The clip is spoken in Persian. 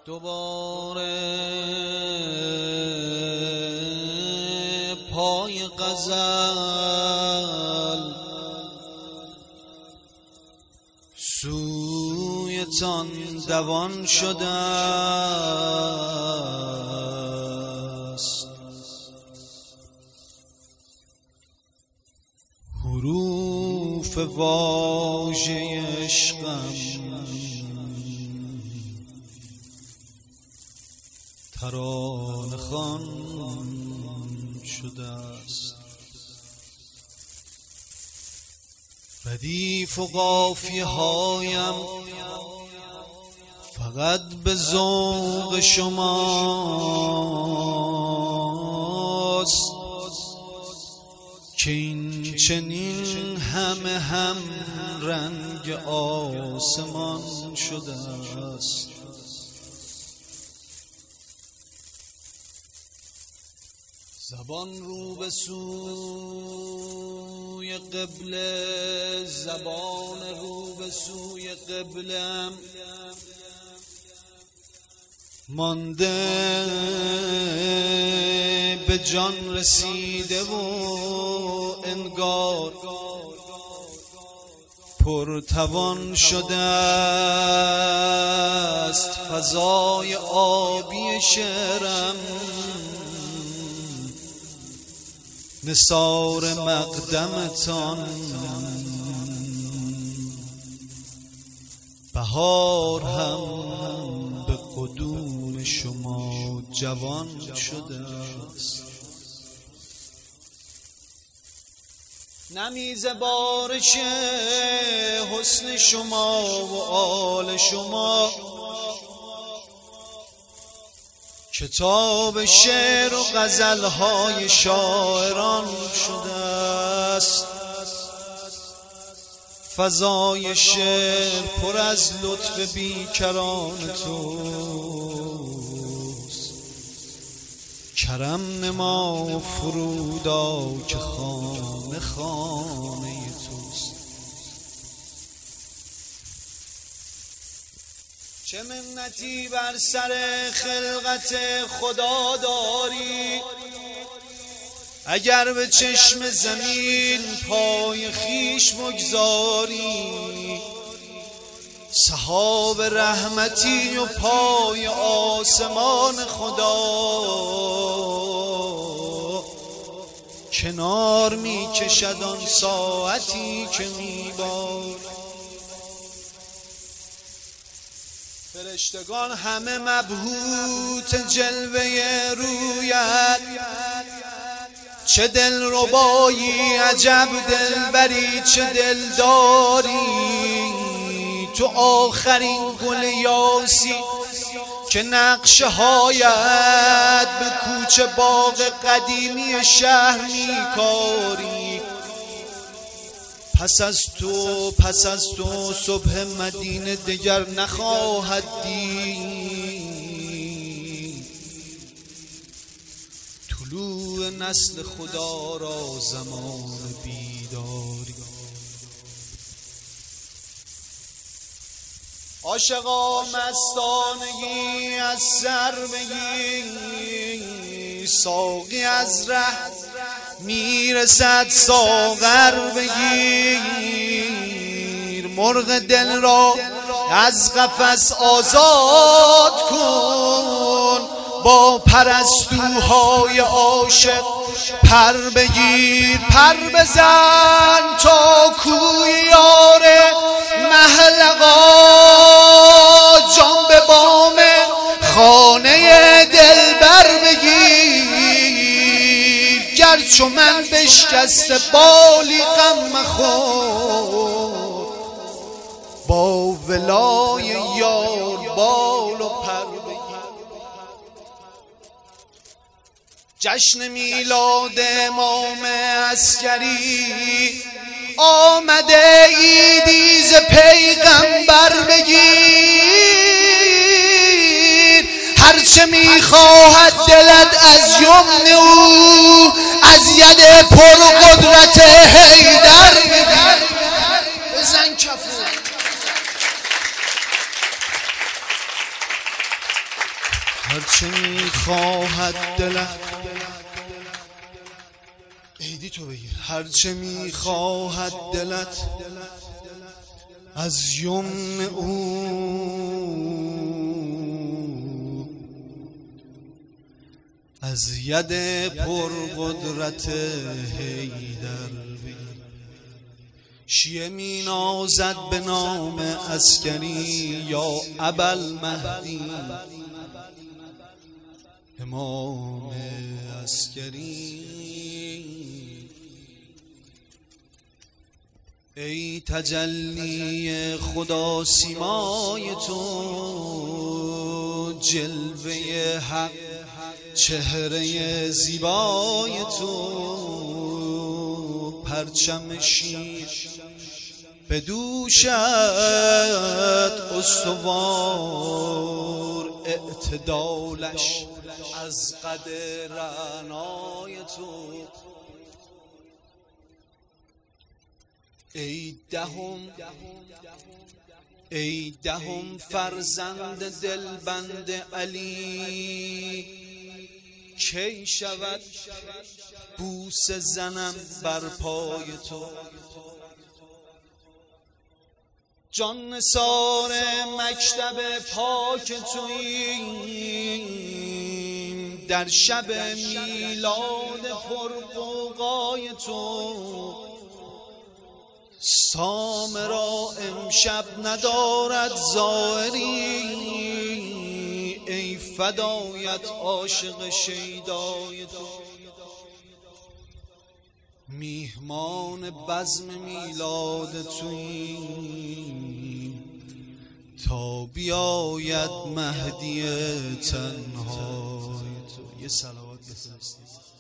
دوباره پای غزل سویتان دوان شده است، حروف واژه عشقم ترانه خوان شده است. ردیف و قافیه هایم فقط به ذوق شماست که این چنین همه هم رنگ آسمان شده است. زبان رو به سوی قبله، زبان رو به سوی قبلم مانده به جان رسیده و انگار پرتوان شده است. فضای آبی شعرم نثار مقدمتان، بهار هم به قدوم شما جوان شده است. نمیز بارش حسن شما و آل شما، کتاب شعر و غزلهای شاعران شده است. فضای شعر پر از لطف بیکران توست. کرم نما و فرودا که خانه خانه توست. چه منتی بر سر خلقت خدا داری، اگر به چشم زمین پای خیش بگذاری. سحاب رحمتی و پای آسمان خدا کنار می کشد آن ساعتی که می باری. فرشتگان همه مبهوت جلوه رویت، چه دل ربایی عجب دلبری چه دل داری. تو آخرین گل یاسی که نقشه هایت به کوچه باغ قدیمی شهر میکاری. پس از تو صبح مدینه دیگر نخواهد دید. طلوع نسل خدا را زمان بیداری. عاشقا مستانگی از سر بگیر، ساقی از ره میرسد ساغر بگیر. مرغ دل را از قفس آزاد کن، با پرستوهای عاشق پر بگیر. پر بزن تا کوی یار محلقا، جان به بام خانه دلبر بگیر. گرچه من بشکسته بالی غم مخور، با ولای یار بال و پر بگیر. جشن میلاد امام عسکری آمده، عیدی ز پیغمبر بگیر. هرچه میخواهد دلت از یمن او، از ید پرقدرت حیدر بگیر. بزن کفو. هرچه میخواهد دلت عیدی تو بگیر، هرچه میخواهد دلت از یمن او از ید پرقدرت حیدر بگیر. شیعه می نازد به نام عسکری یا ابوالمهدی، امام عسکری. ای تجلی خدا سیمای تو، جلوه حق چهره زیبای تو، پرچم شیر به دوشت استوار، اعتدالش از قد رعنای تو. ای دهم فرزند دلبند علی، کی شود بوس زنم بر پای تو. جان نثار مکتب پاک توییم، در شب میلاد پرغوغای تو. سامرا امشب ندارد زائری، ای فدایت عاشق شیدای تو. میهمان بزم میلاد توییم، تا بیاید مهدی تنهای تو. یه صلوات بفرستید.